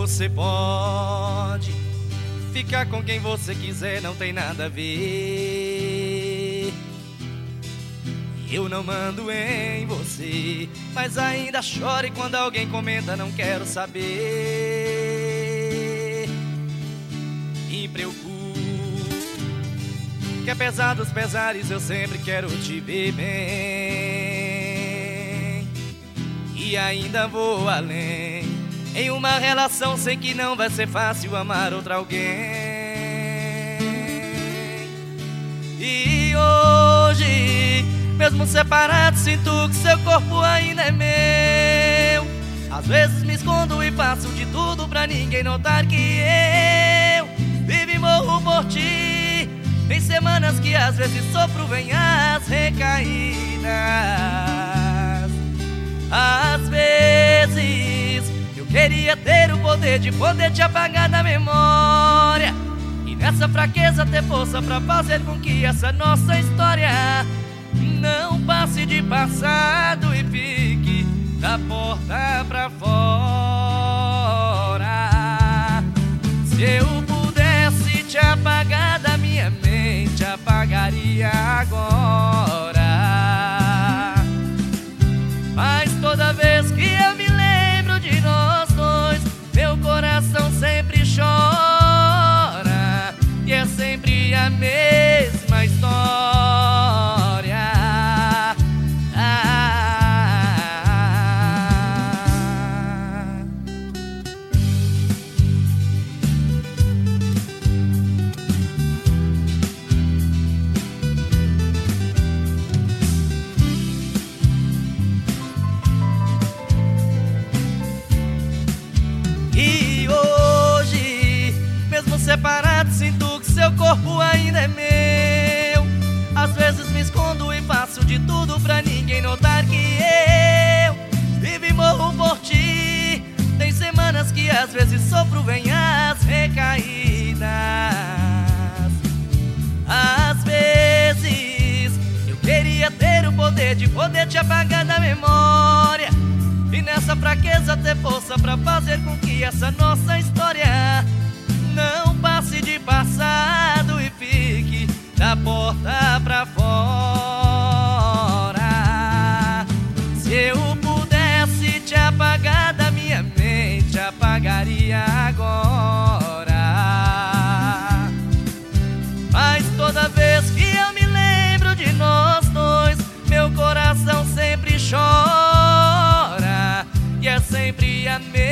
você pode ficar com quem você quiser, não tem nada a ver. Eu não mando em você, mas ainda choro quando alguém comenta, não quero saber. Me preocupo, que apesar dos pesares eu sempre quero te ver bem. E ainda vou além, em uma relação sei que não vai ser fácil amar outra alguém. E hoje, mesmo separado, sinto que seu corpo ainda é meu. Às vezes me escondo e faço de tudo pra ninguém notar que eu vivo e morro por ti. Tem semanas que às vezes sofro, vem as recaídas. Às vezes eu queria ter o poder de poder te apagar da memória, e nessa fraqueza ter força pra fazer com que essa nossa história não passe de passado e fique da porta pra fora. Se eu pudesse te apagar da minha mente, apagaria agora. Mas toda vez que eu me lembro de nós dois, meu coração sempre chora, e é sempre a mesma história. E hoje, mesmo separado, sinto que seu corpo ainda é meu. Às vezes me escondo e faço de tudo pra ninguém notar que eu vivo e morro por ti. Tem semanas que às vezes sofro, vem as recaídas. Às vezes eu queria ter o poder de poder te apagar da memória, e nessa fraqueza ter força pra fazer com que essa nossa história não passe de passado e fique da porta pra fora. Se eu pudesse te apagar da minha mente, apagaria agora. Mas toda vez que eu me lembro de nós dois, meu coração sempre chora, e é sempre a mesma